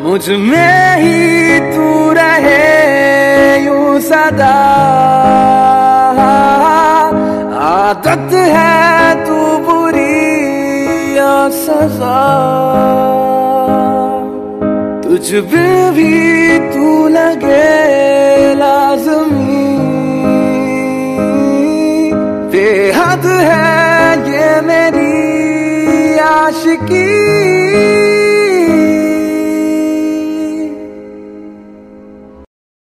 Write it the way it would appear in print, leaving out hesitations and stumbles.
मुझ में ही तू रहे यूं सदा। आदत है तू बुरी या सजा, तुझ बिन भी